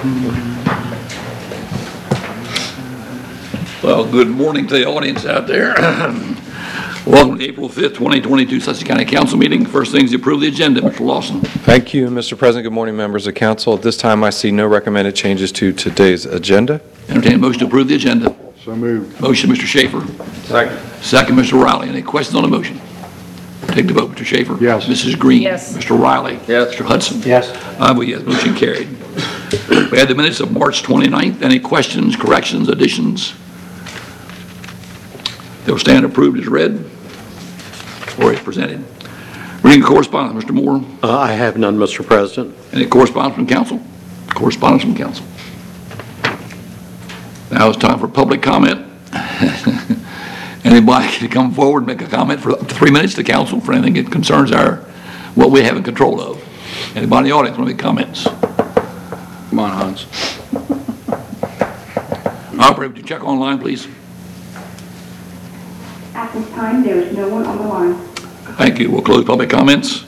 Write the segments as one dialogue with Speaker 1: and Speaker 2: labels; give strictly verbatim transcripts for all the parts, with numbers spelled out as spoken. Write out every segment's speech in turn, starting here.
Speaker 1: Well, good morning to the audience out there. Welcome to April fifth, twenty twenty-two Sussex County Council meeting. First thing is to approve the agenda. Mister Lawson.
Speaker 2: Thank you, Mister President. Good morning, members of council. At this time, I see no recommended changes to today's agenda.
Speaker 1: Entertain a motion to approve the agenda.
Speaker 3: So moved.
Speaker 1: Motion, Mister Schaefer.
Speaker 3: Second.
Speaker 1: Second, Mister Riley. Any questions on the motion? Take the vote, Mister Schaefer.
Speaker 3: Yes.
Speaker 1: Missus Green.
Speaker 4: Yes.
Speaker 1: Mister Riley.
Speaker 3: Yes.
Speaker 1: Mister Hudson.
Speaker 3: Yes.
Speaker 1: I vote yes. Motion carried. We had the minutes of March twenty-ninth. Any questions, corrections, additions? They'll stand approved as read or as presented. Reading correspondence, Mister Moore.
Speaker 5: Uh, I have none, Mister President.
Speaker 1: Any correspondence from council? Correspondence from council. Now it's time for public comment. Anybody can come forward and make a comment for up to three minutes to council for anything that concerns our, what we have in control of. Anybody in the audience want to make comments?
Speaker 3: Come on, Hans.
Speaker 1: Operator, would you check online, please?
Speaker 6: At this time, there is no one on the line.
Speaker 1: Thank you. We'll close public comments.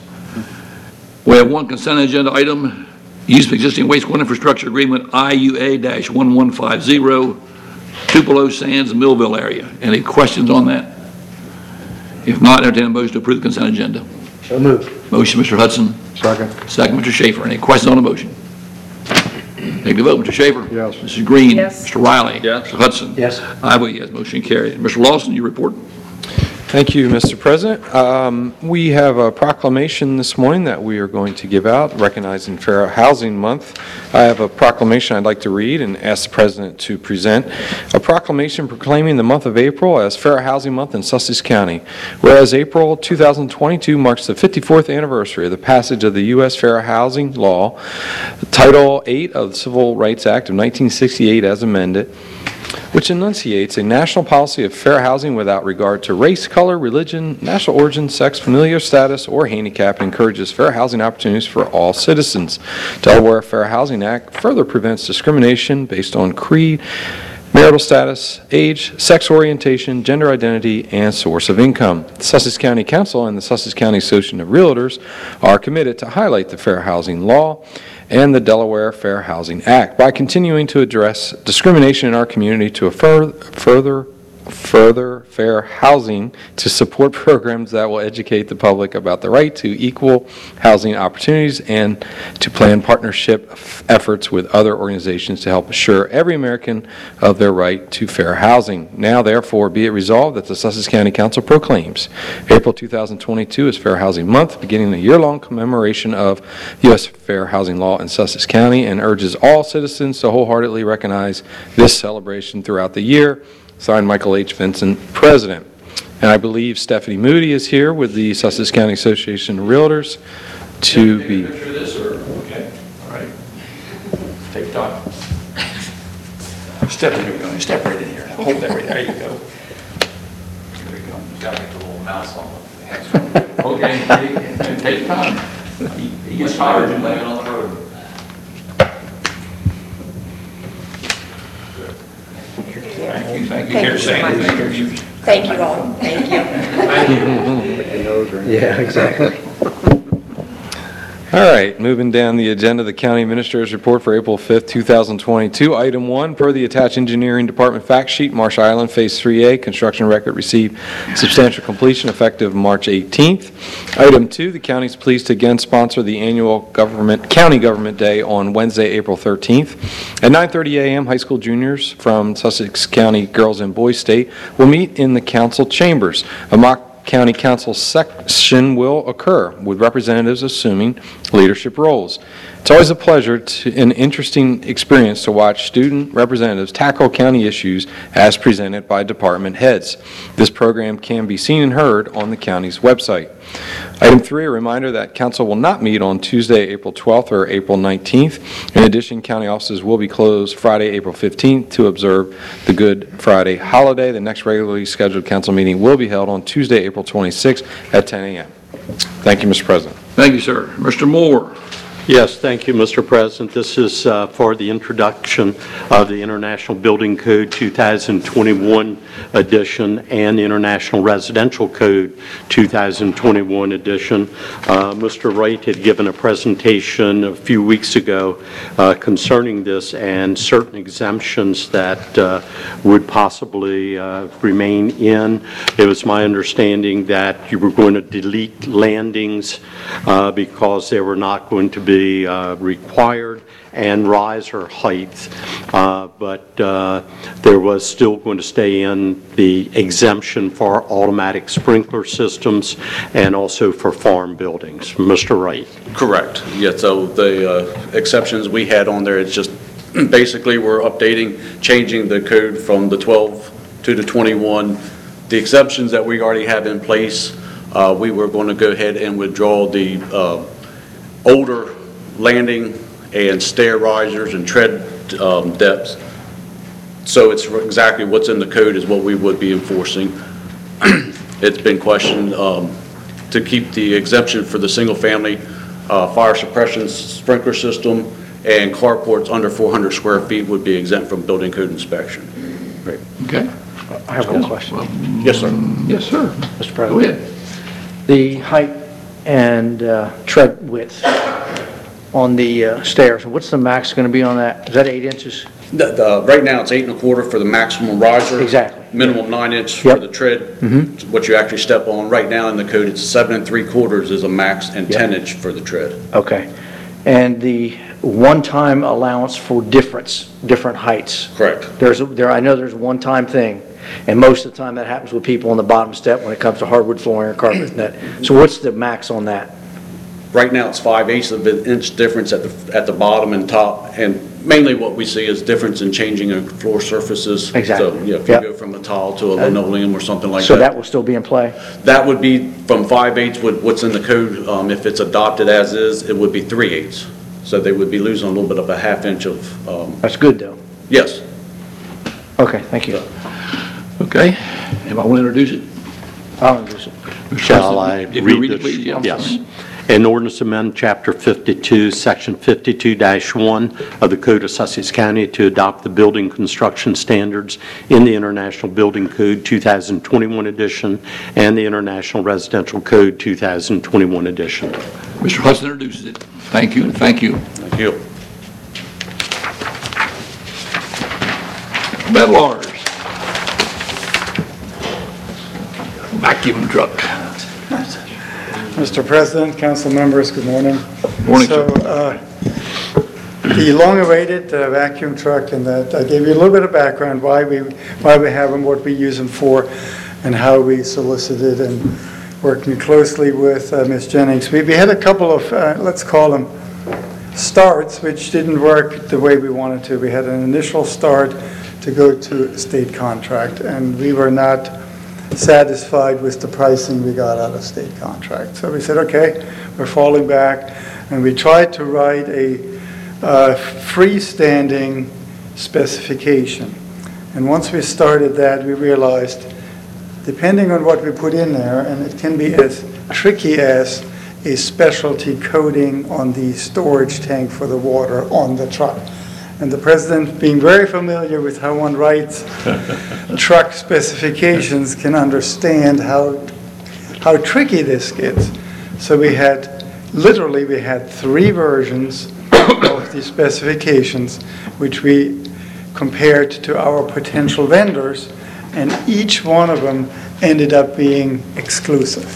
Speaker 1: We have one consent agenda item, use of existing wastewater infrastructure agreement I U A one one five zero, Tupelo Sands, Millville area. Any questions on that? If not, entertain a motion to approve the consent agenda.
Speaker 3: So moved.
Speaker 1: Motion, Mister Hudson.
Speaker 3: Second.
Speaker 1: Second, Mister Schaefer. Any questions on the motion? Take the vote, Mister Schaefer.
Speaker 3: Yes.
Speaker 1: Missus Green.
Speaker 4: Yes.
Speaker 1: Mister Riley.
Speaker 3: Yes.
Speaker 1: Mister Hudson.
Speaker 3: Yes.
Speaker 1: I vote yes. Motion carried. Mister Lawson, you report.
Speaker 2: Thank you, Mister President. Um, we have a proclamation this morning that we are going to give out recognizing Fair Housing Month. I have a proclamation I'd like to read and ask the President to present. A proclamation proclaiming the month of April as Fair Housing Month in Sussex County. Whereas April two thousand twenty-two marks the fifty-fourth anniversary of the passage of the U S Fair Housing Law, Title eight of the Civil Rights Act of nineteen sixty-eight as amended, which enunciates a national policy of fair housing without regard to race, color, religion, national origin, sex, familial status, or handicap, and encourages fair housing opportunities for all citizens. Delaware Fair Housing Act further prevents discrimination based on creed, marital status, age, sex orientation, gender identity, and source of income. The Sussex County Council and the Sussex County Association of Realtors are committed to highlight the fair housing law and the Delaware Fair Housing Act by continuing to address discrimination in our community to a fur further further fair housing, to support programs that will educate the public about the right to equal housing opportunities, and to plan partnership efforts with other organizations to help assure every American of their right to fair housing. Now, therefore, be it resolved that the Sussex County Council proclaims April two thousand twenty-two as Fair Housing Month, beginning a year-long commemoration of U S Fair Housing Law in Sussex County, and urges all citizens to wholeheartedly recognize this celebration throughout the year. Signed, Michael H. Vincent, President. And I believe Stephanie Moody is here with the Sussex County Association of Realtors to
Speaker 1: Take
Speaker 2: be.
Speaker 1: a picture of this, or okay, all right. Take time. Step in here, step right in here. Hold that right there. You go. There you go. Got to get the little mouse on it. Okay, take, take time. He, he gets tired and laying on the road. Thank you. Thank you.
Speaker 4: Thank
Speaker 1: Here,
Speaker 4: you so
Speaker 1: say
Speaker 4: much.
Speaker 1: anything.
Speaker 4: Thank you all. Thank you.
Speaker 3: Yeah, exactly.
Speaker 2: All right, moving down the agenda, the County Administrator's Report for April fifth, two thousand twenty-two. Item one, per the attached Engineering Department fact sheet, Marsh Island Phase three A, construction record received substantial completion effective March eighteenth. Item two, the county is pleased to again sponsor the annual government County Government Day on Wednesday, April thirteenth. At nine thirty a m, high school juniors from Sussex County Girls and Boys State will meet in the council chambers. A mock County Council section will occur with representatives assuming leadership roles. It's always a pleasure to, an interesting experience to watch student representatives tackle county issues as presented by department heads. This program can be seen and heard on the county's website. Item three, a reminder that council will not meet on Tuesday, April twelfth or April nineteenth. In addition, county offices will be closed Friday, April fifteenth to observe the Good Friday holiday. The next regularly scheduled council meeting will be held on Tuesday, April twenty-sixth at ten a m Thank you, Mister President.
Speaker 1: Thank you, sir. Mister Moore.
Speaker 5: Yes, thank you, Mister President. This is uh, for the introduction of the International Building Code two thousand twenty-one edition and the International Residential Code two thousand twenty-one edition. Uh, Mister Wright had given a presentation a few weeks ago uh, concerning this and certain exemptions that uh, would possibly uh, remain in. It was my understanding that you were going to delete landings uh, because they were not going to be Uh, required, and riser height, uh, but uh, there was still going to stay in the exemption for automatic sprinkler systems and also for farm buildings. Mister Wright.
Speaker 7: Correct. Yeah, so the uh, exceptions we had on there, it's just basically we're updating, changing the code from the twelve to the twenty-one. The exceptions that we already have in place, uh, we were going to go ahead and withdraw the uh, older landing and stair risers and tread um, depths. So it's exactly what's in the code is what we would be enforcing. It's been questioned um, to keep the exemption for the single-family uh, fire suppression sprinkler system, and carports under four hundred square feet would be exempt from building code inspection.
Speaker 1: Great. Okay.
Speaker 3: I have one question.
Speaker 7: Yes, sir.
Speaker 1: Yes, sir.
Speaker 3: Mister
Speaker 1: Go
Speaker 3: President.
Speaker 1: ahead.
Speaker 3: The height and uh, tread width on the uh, stairs, what's the max going to be on that? Is that eight inches?
Speaker 7: The, the, right now, it's eight and a quarter for the maximum riser.
Speaker 3: Exactly.
Speaker 7: Minimum nine inch for
Speaker 3: Yep.
Speaker 7: the tread,
Speaker 3: Mhm.
Speaker 7: what you actually step on. Right now in the code, it's seven and three quarters is a max, and
Speaker 3: Yep.
Speaker 7: ten inch for the tread.
Speaker 3: Okay. And the one-time allowance for difference, different heights?
Speaker 7: Correct.
Speaker 3: There's, a- there, I know there's a one-time thing, and most of the time that happens with people on the bottom step when it comes to hardwood flooring or carpet and that. So what's the max on that?
Speaker 7: Right now, it's five eighths of an inch difference at the, at the bottom and top, and mainly what we see is difference in changing of floor surfaces.
Speaker 3: Exactly.
Speaker 7: So, yeah, if you
Speaker 3: Yep.
Speaker 7: go from a tile to a linoleum or something like
Speaker 3: So
Speaker 7: that.
Speaker 3: that will still be in play?
Speaker 7: That would be from five eighths with what's in the code. Um, if it's adopted as is, it would be three eighths. So they would be losing a little bit of a half inch of, um,
Speaker 3: That's good, though.
Speaker 7: yes.
Speaker 3: Okay, thank you.
Speaker 1: Okay. Anybody want to introduce it?
Speaker 3: I'll introduce it.
Speaker 5: Shall I
Speaker 1: If you
Speaker 5: read
Speaker 1: read it,
Speaker 5: this?
Speaker 1: please, yeah.
Speaker 5: Yes. An ordinance to amend Chapter fifty-two, Section fifty-two dash one of the Code of Sussex County to adopt the building construction standards in the International Building Code two thousand twenty-one edition and the International Residential Code two thousand twenty-one edition.
Speaker 1: Mister Hudson introduces it. Thank you, and thank you.
Speaker 7: Thank you.
Speaker 1: Matt Lars. Vacuum truck.
Speaker 8: Mister President, council members, good morning.
Speaker 1: Morning,
Speaker 8: So,
Speaker 1: sir.
Speaker 8: uh, the long-awaited uh, vacuum truck, and that I gave you a little bit of background why we why we have them, what we use them for, and how we solicited and working closely with uh, Miz Jennings. We, we had a couple of uh, let's call them starts, which didn't work the way we wanted to. We had an initial start to go to a state contract, and we were not satisfied with the pricing we got out of state contract. So we said, okay, we're falling back, and we tried to write a uh, freestanding specification. And once we started that, we realized, depending on what we put in there, and it can be as tricky as a specialty coating on the storage tank for the water on the truck. And the president, being very familiar with how one writes truck specifications, can understand how how tricky this gets. So we had, literally, we had three versions of the specifications, which we compared to our potential vendors, and each one of them ended up being exclusive.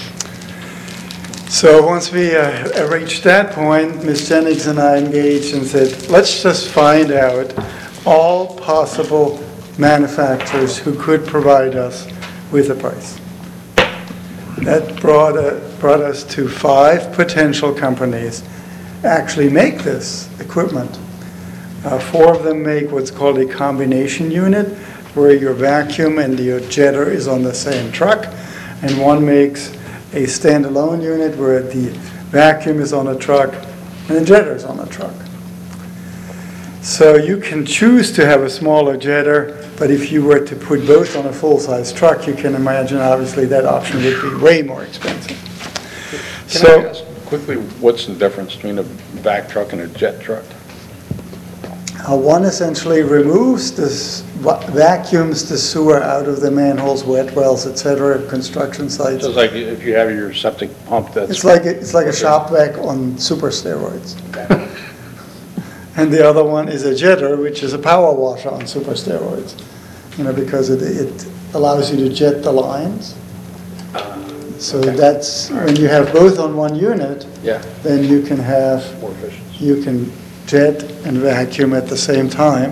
Speaker 8: So once we uh, reached that point, Miz Jennings and I engaged and said, let's just find out all possible manufacturers who could provide us with a price. That brought, uh, brought us to five potential companies actually make this equipment. Uh, four of them make what's called a combination unit, where your vacuum and your jetter is on the same truck, and one makes a standalone unit where the vacuum is on a truck and the jetter is on a truck. So you can choose to have a smaller jetter, but if you were to put both on a full-size truck, you can imagine obviously that option would be way more expensive.
Speaker 3: Can
Speaker 8: So,
Speaker 3: I ask,
Speaker 9: quickly, what's the difference between a vac truck and a jet truck?
Speaker 8: Uh, One essentially removes this, va- vacuums the sewer out of the manholes, wet wells, et cetera, construction sites.
Speaker 9: So it's like if you have your septic pump that's...
Speaker 8: It's like, a- it's like a shop vac on super steroids. And the other one is a jetter, which is a power washer on super steroids, you know, because it, it allows you to jet the lines. So that's, when you have both on one unit,
Speaker 9: Yeah,
Speaker 8: then you can have,
Speaker 9: more efficient.
Speaker 8: you can jet and vacuum at the same time.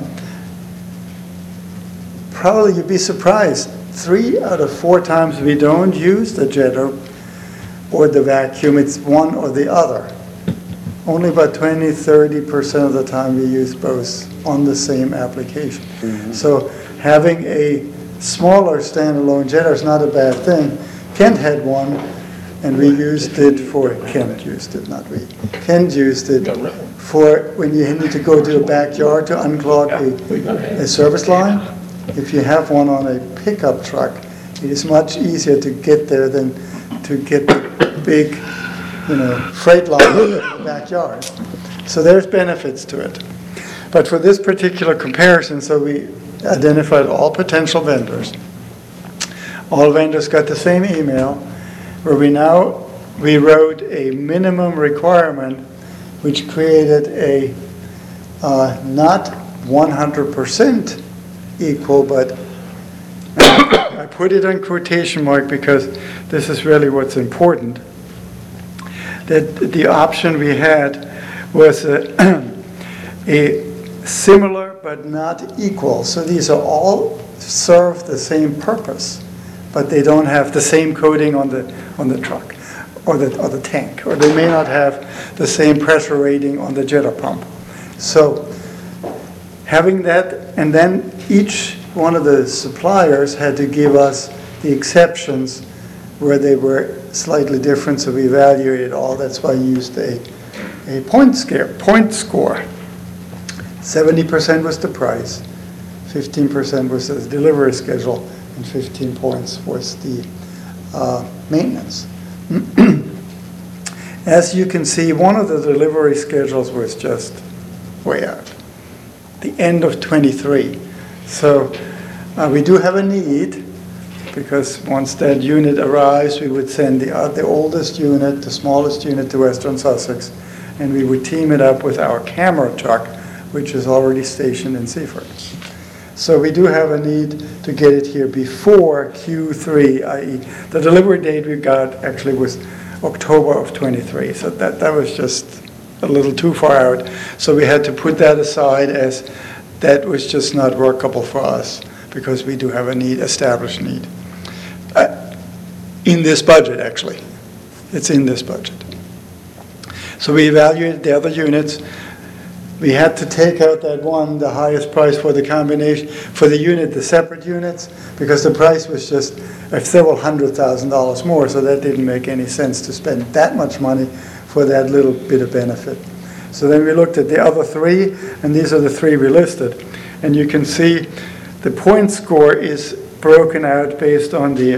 Speaker 8: Probably you'd be surprised, three out of four times we don't use the jetter or the vacuum, it's one or the other. Only about twenty, thirty percent of the time we use both on the same application. So having a smaller standalone jetter is not a bad thing. Kent had one, and we used it for, Kent used it, not we. Kent used it for when you need to go to a backyard to unclog a, a service line. If you have one on a pickup truck, it is much easier to get there than to get the big, you know, freight line in the backyard. So there's benefits to it. But for this particular comparison, so we identified all potential vendors. All vendors got the same email, where we now, we wrote a minimum requirement, which created a uh, not one hundred percent equal, but I put it on quotation mark because this is really what's important. That the option we had was a, a similar but not equal. So these are all serve the same purpose, but they don't have the same coating on the on the truck or the or the tank, or they may not have the same pressure rating on the jetter pump. So having that, and then each one of the suppliers had to give us the exceptions where they were slightly different, so we evaluated all. That's why I used a, a point scale, point score. seventy percent was the price, fifteen percent was the delivery schedule, and fifteen points was the uh, maintenance. As you can see, one of the delivery schedules was just way out, the end of twenty-three. So uh, we do have a need, because once that unit arrives, we would send the, uh, the oldest unit, the smallest unit to Western Sussex, and we would team it up with our camera truck, which is already stationed in Seaford. So we do have a need to get it here before Q three, that is the delivery date we got actually was October of twenty-three. So that, that was just a little too far out. So we had to put that aside, as that was just not workable for us, because we do have a need, established need. Uh, in this budget, actually. It's in this budget. So we evaluated the other units. We had to take out that one, the highest price for the combination, for the unit, the separate units, because the price was just uh, several hundred thousand dollars more, so that didn't make any sense to spend that much money for that little bit of benefit. So then we looked at the other three, and these are the three we listed. And you can see the point score is broken out based on the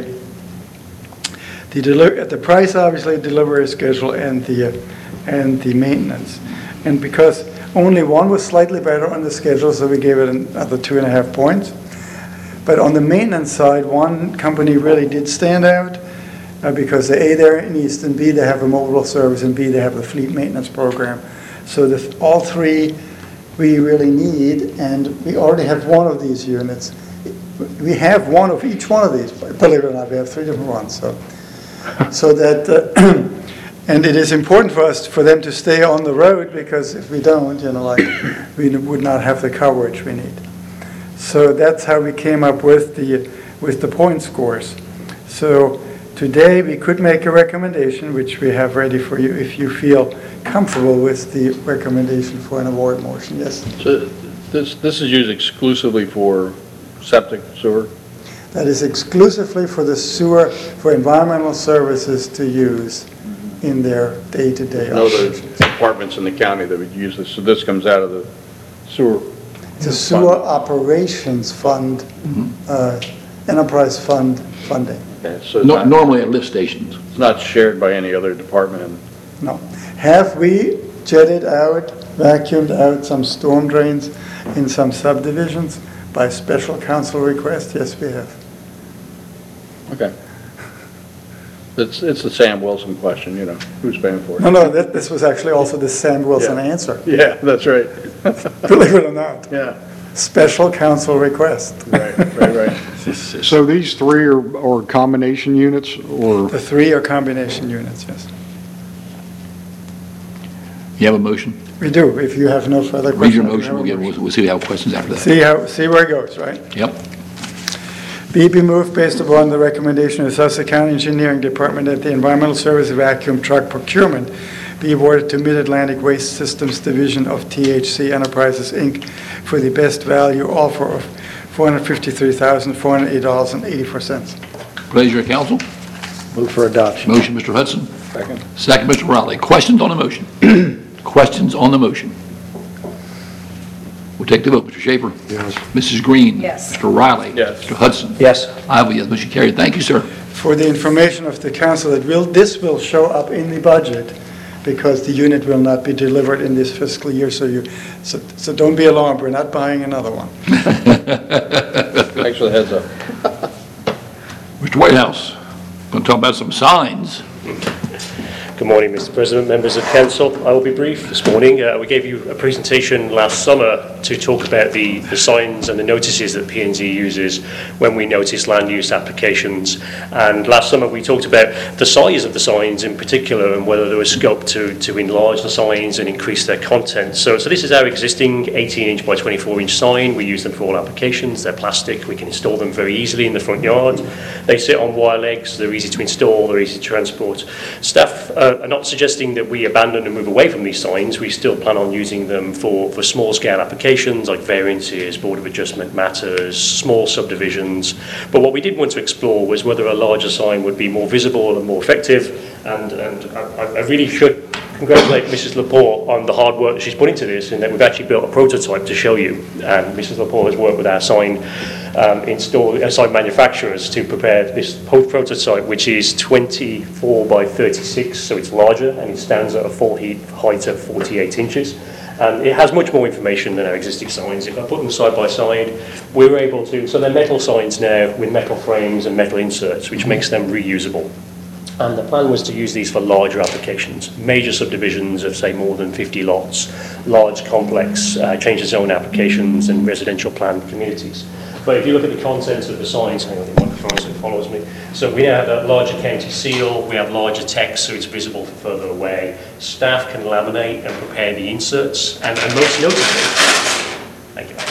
Speaker 8: the, deli- the price, obviously, delivery schedule, and the uh, and the maintenance. And because only one was slightly better on the schedule, so we gave it another two and a half points. But on the maintenance side, one company really did stand out, uh, because the A, they're in Easton, B, they have a mobile service, and B, they have the fleet maintenance program. So the, all three we really need, and we already have one of these units. We have one of each one of these. Believe it or not, we have three different ones. So, so that, uh, and it is important for us, for them to stay on the road, because if we don't, you know, like, we would not have the coverage we need. So that's how we came up with the with the point scores. So today we could make a recommendation, which we have ready for you, if you feel comfortable with the recommendation for an award motion. Yes?
Speaker 9: So this, this is used exclusively for septic sewer?
Speaker 8: That is exclusively for the sewer, for environmental services to use in their day-to-day
Speaker 9: No other
Speaker 8: operations.
Speaker 9: departments in the county that would use this, so this comes out of the sewer?
Speaker 8: The sewer operations fund, uh, enterprise fund funding.
Speaker 9: Okay, so it's
Speaker 1: No-
Speaker 9: not,
Speaker 1: Normally at lift stations.
Speaker 9: it's not shared by any other department? in-
Speaker 8: No. Have we jetted out, vacuumed out some storm drains in some subdivisions by special council request? Yes, we have.
Speaker 9: Okay. It's, it's the Sam Wilson question, you know, who's paying for it?
Speaker 8: No, no, that, this was actually also the Sam Wilson
Speaker 9: Yeah.
Speaker 8: answer,
Speaker 9: Yeah, that's right.
Speaker 8: believe it or not.
Speaker 9: Yeah,
Speaker 8: Special council request.
Speaker 9: right, right, right.
Speaker 10: So these three are, are combination units, or?
Speaker 8: The three are combination units, yes.
Speaker 1: You have a motion?
Speaker 8: We do, if you have no further questions.
Speaker 1: Read your
Speaker 8: we have
Speaker 1: motion,
Speaker 8: a
Speaker 1: we'll get, we'll we'll see if we have questions after that.
Speaker 8: See how, see where it goes, right?
Speaker 1: Yep.
Speaker 8: B, be moved based upon the recommendation of Sussex County Engineering Department that the Environmental Service vacuum truck procurement be awarded to Mid-Atlantic Waste Systems Division of T H C Enterprises, Incorporated for the best value offer of four hundred fifty-three thousand, four hundred eight dollars and eighty-four cents.
Speaker 1: Pleasure of council.
Speaker 3: Move for adoption.
Speaker 1: Motion, Mister Hudson.
Speaker 9: Second.
Speaker 1: Second, Mister Riley. Questions on the motion? Questions on the motion? We'll take the vote. Mister Schaefer?
Speaker 10: Yes.
Speaker 1: Missus Green?
Speaker 4: Yes.
Speaker 1: Mister Riley?
Speaker 9: Yes.
Speaker 1: Mister Hudson?
Speaker 3: Yes.
Speaker 1: I vote yes. Motion carried. Thank you, sir.
Speaker 8: For the information of the council, it will, this will show up in the budget because the unit will not be delivered in this fiscal year, so you, so, so don't be alarmed, we're not buying another one.
Speaker 9: Thanks for the heads up.
Speaker 1: Mister Whitehouse, going to talk about some signs.
Speaker 11: Good morning, Mister President, members of council. I will be brief this morning. Uh, we gave you a presentation last summer to talk about the, the signs and the notices that P and Z uses when we notice land use applications. And last summer we talked about the size of the signs in particular and whether there was scope to, to enlarge the signs and increase their content. So, so this is our existing eighteen inch by twenty-four inch sign. We use them for all applications. They're plastic. We can install them very easily in the front yard. They sit on wire legs. They're easy to install. They're easy to transport. Staff uh, are not suggesting that we abandon and move away from these signs. We still plan on using them for, for small scale applications like variances, board of adjustment matters, small subdivisions. But what we did want to explore was whether a larger sign would be more visible and more effective. And, and I, I really should congratulate Missus Lepore on the hard work that she's put into this, and that we've actually built a prototype to show you. And Missus Lepore has worked with our sign um, install, uh, sign manufacturers to prepare this prototype, which is twenty-four by thirty-six, so it's larger, and it stands at a full heat height of forty-eight inches. And it has much more information than our existing signs. If I put them side by side, we're able to, so they're metal signs now with metal frames and metal inserts, which makes them reusable. And the plan was to use these for larger applications, major subdivisions of, say, more than fifty lots, large, complex uh, change of zone applications and residential planned communities. But if you look at the contents of the signs, hang on, the microphone so it follows me. So we now have a larger county seal, we have larger text so it's visible from further away. Staff can laminate and prepare the inserts, and, and most notably, thank you.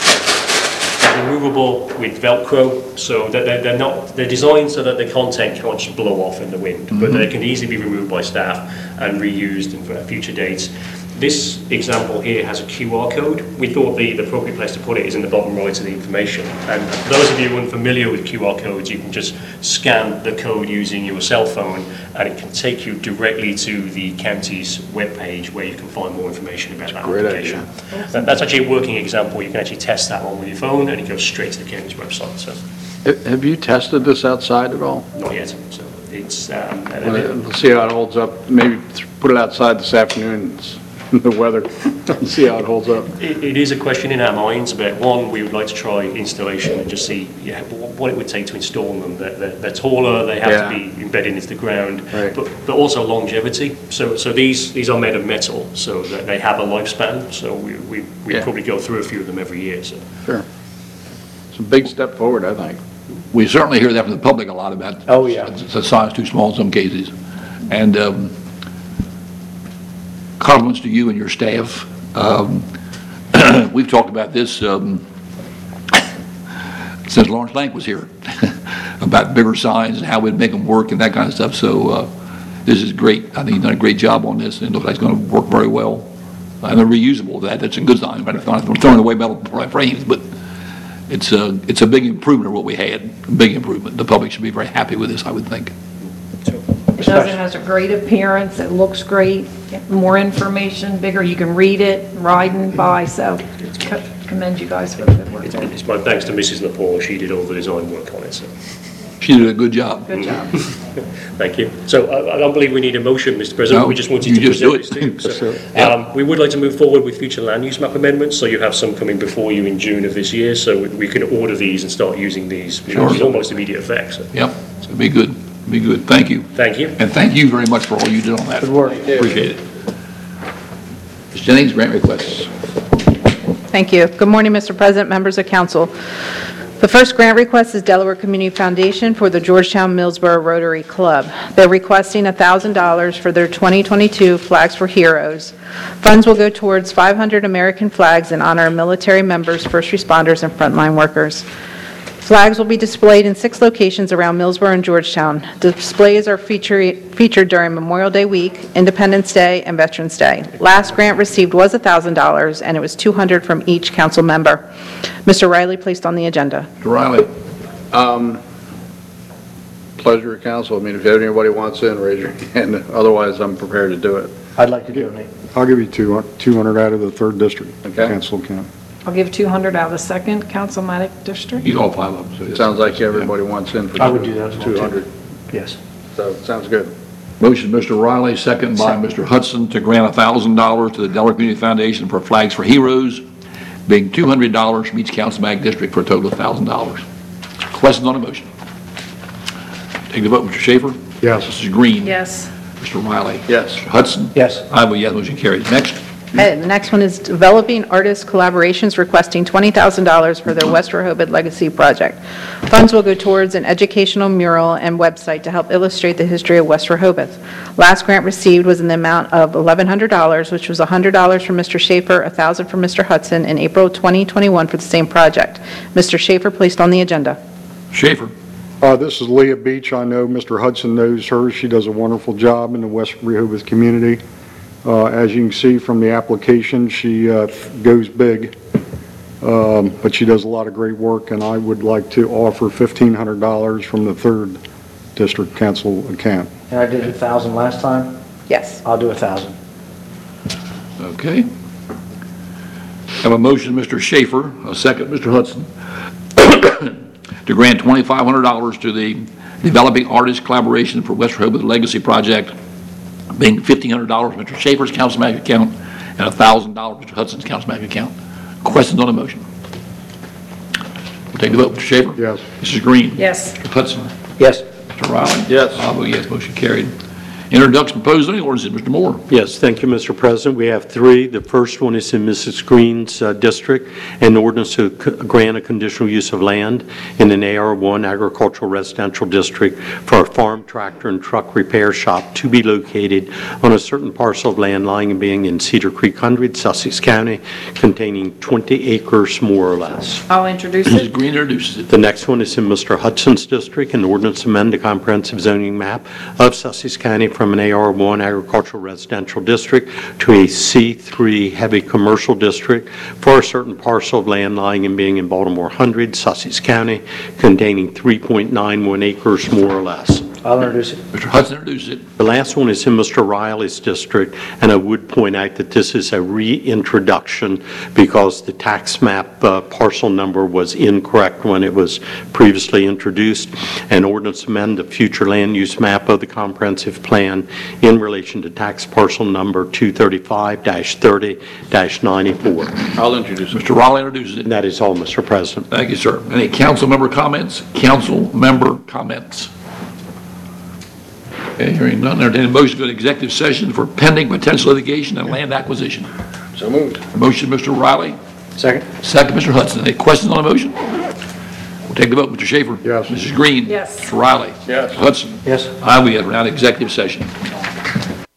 Speaker 11: Removable with Velcro, so that they're, they're not they're designed so that the content can't just blow off in the wind, mm-hmm. but they can easily be removed by staff and reused in future dates. This example here has a Q R code. We thought the, the appropriate place to put it is in the bottom right of the information. And for those of you unfamiliar with Q R codes, you can just scan the code using your cell phone, and it can take you directly to the county's webpage where you can find more information about that
Speaker 10: Great
Speaker 11: application.
Speaker 10: idea.
Speaker 11: That, that's actually a working example. You can actually test that one with your phone, and it goes straight to the county's website. So,
Speaker 10: Have you tested this outside at all?
Speaker 11: not yet. So it's um,
Speaker 10: We'll see how it holds up. Maybe put it outside this afternoon, the weather, and see how it holds up.
Speaker 11: It, it is a question in our minds about, one, we would like to try installation and just see yeah, what it would take to install them. They're, they're, they're taller, they have
Speaker 10: Yeah.
Speaker 11: to be embedded into the ground,
Speaker 10: Right.
Speaker 11: but, but also longevity. So so these these are made of metal, so that they have a lifespan, so we, we, we
Speaker 10: Yeah.
Speaker 11: probably go through a few of them every year. So.
Speaker 10: Sure. It's a big step forward, I think.
Speaker 1: We certainly hear that from the public a lot about.
Speaker 3: Oh, yeah.
Speaker 1: The sign's too small in some cases. And um, compliments to you and your staff. Um, We've talked about this um, since Lawrence Lank was here, about bigger signs and how we'd make them work and that kind of stuff. So uh, this is great. I think you've done a great job on this, and it looks like it's going to work very well. And they're reusable. That That's a good sign. But I'm throwing away metal frames, but it's a, it's a big improvement of what we had, big improvement. The public should be very happy with this, I would think.
Speaker 4: It does, it has a great appearance, it looks great, more information, bigger, you can read it, riding by, so commend you guys for the good work.
Speaker 11: It's, it's my thanks to Missus Lepore. She did all the design work on it. So.
Speaker 1: She did a good job.
Speaker 4: Good job.
Speaker 11: Thank you. So I I don't believe we need a motion, Mister President.
Speaker 1: No,
Speaker 11: We just wanted
Speaker 1: you
Speaker 11: to
Speaker 1: just do
Speaker 11: present
Speaker 1: it.
Speaker 11: this to you. So,
Speaker 1: Yeah.
Speaker 11: um, We would like to move forward with future land use map amendments, so you have some coming before you in June of this year, so we- we can order these and start using these you know,
Speaker 1: Sure.
Speaker 11: with almost immediate effect. So,
Speaker 1: Yep, it's going to be good, be good. Thank you.
Speaker 11: Thank you.
Speaker 1: And thank you very much for all you did on that.
Speaker 3: Good work.
Speaker 1: Appreciate it. Miz Jennings, grant requests.
Speaker 12: Thank you. Good morning, Mister President, members of council. The first grant request is Delaware Community Foundation for the Georgetown Millsboro Rotary Club. They're requesting one thousand dollars for their twenty twenty-two Flags for Heroes. Funds will go towards five hundred American flags in honor of military members, first responders, and frontline workers. Flags will be displayed in six locations around Millsboro and Georgetown. Displays are feature- featured during Memorial Day week, Independence Day, and Veterans Day. Last grant received was one thousand dollars, and it was two hundred dollars from each council member. Mister Riley placed on the agenda.
Speaker 1: Mister Riley.
Speaker 10: Um, Pleasure of council. I mean, if anybody wants in, raise your hand. Otherwise, I'm prepared to do it.
Speaker 3: I'd like to donate.
Speaker 13: I'll give you two, two hundred out of the third district.
Speaker 10: Okay.
Speaker 13: Council account.
Speaker 4: I'll give two hundred out of the second councilmatic district.
Speaker 1: You all five of them. so
Speaker 10: It
Speaker 1: yes.
Speaker 10: sounds like everybody wants in for
Speaker 3: I would do that as well, too.
Speaker 10: two hundred.
Speaker 3: Yes.
Speaker 10: So, sounds good.
Speaker 1: Motion, Mister Riley, second by Mister Hudson to grant one thousand dollars to the Delaware Community Foundation for Flags for Heroes, being two hundred dollars from each councilman district for a total of one thousand dollars. Questions on the motion? Take the vote, Mister Schaefer.
Speaker 13: Yes.
Speaker 1: Missus Green.
Speaker 4: Yes.
Speaker 1: Mister Riley.
Speaker 10: Yes.
Speaker 1: Mister Hudson.
Speaker 3: Yes.
Speaker 1: I vote yes, motion carries. Next.
Speaker 12: Okay, the next one is Developing Artist Collaborations requesting twenty thousand dollars for their West Rehoboth Legacy Project. Funds will go towards an educational mural and website to help illustrate the history of West Rehoboth. Last grant received was in the amount of eleven hundred dollars, which was one hundred dollars from Mister Schaefer, one thousand dollars from Mister Hudson in April twenty twenty-one for the same project. Mister Schaefer placed on the agenda.
Speaker 1: Schaefer.
Speaker 13: Uh, this is Leah Beach. I know Mister Hudson knows her. She does a wonderful job in the West Rehoboth community. Uh, as you can see from the application, she uh, goes big, um, but she does a lot of great work, and I would like to offer fifteen hundred dollars from the third district council account.
Speaker 3: And I did a thousand last time.
Speaker 12: Yes.
Speaker 3: I'll do a thousand.
Speaker 1: Okay. Have a motion, Mister Schaefer, a second, Mister Hudson, to grant twenty-five hundred dollars to the Developing Artist Collaboration for West Rehoboth Legacy Project, being fifteen hundred dollars Mister Schaefer's councilman account and one thousand dollars Mister Hudson's councilman account. Questions on the motion? We'll take the vote. Mister Schaefer?
Speaker 13: Yes.
Speaker 1: Missus Green?
Speaker 4: Yes.
Speaker 1: Mister Hudson?
Speaker 3: Yes.
Speaker 1: Mister Riley?
Speaker 10: Yes.
Speaker 1: I vote yes, motion carried. Introduction proposed zoning ordinance, Mister Moore.
Speaker 5: Yes, thank you, Mister President. We have three. The first one is in Missus Green's uh, district, an ordinance to c- grant a conditional use of land in an A R one agricultural residential district for a farm tractor and truck repair shop to be located on a certain parcel of land lying and being in Cedar Creek Hundred, Sussex County, containing twenty acres more or less.
Speaker 4: I'll introduce
Speaker 1: Missus
Speaker 4: it.
Speaker 1: Green introduces it.
Speaker 5: The next one is in Mister Hudson's district, an ordinance to amend the comprehensive zoning map of Sussex County from an A R one agricultural residential district to a C three heavy commercial district for a certain parcel of land lying and being in Baltimore Hundred, Sussex County, containing three point nine one acres more or less.
Speaker 3: I'll introduce it.
Speaker 1: Mister Hudson introduces it.
Speaker 5: The last one is in Mister Riley's district, and I would point out that this is a reintroduction because the tax map uh, parcel number was incorrect when it was previously introduced. An ordinance to amend the future land use map of the comprehensive plan in relation to tax parcel number two thirty-five thirty ninety-four.
Speaker 10: I'll introduce it.
Speaker 1: Mister Riley introduces it.
Speaker 5: And that is all, Mister President.
Speaker 1: Thank you, sir. Any council member comments? Council member comments? Okay, hearing none, entertain a motion to go to executive session for pending potential litigation and land acquisition.
Speaker 10: So moved.
Speaker 1: Motion, Mister Riley.
Speaker 3: Second.
Speaker 1: Second, Mister Hudson. Any questions on the motion? We'll take the vote. Mister Schaefer?
Speaker 13: Yes.
Speaker 1: Missus Green?
Speaker 4: Yes.
Speaker 1: Mister Riley?
Speaker 10: Yes.
Speaker 1: Mister Hudson?
Speaker 3: Yes.
Speaker 1: I will. We're out of executive session.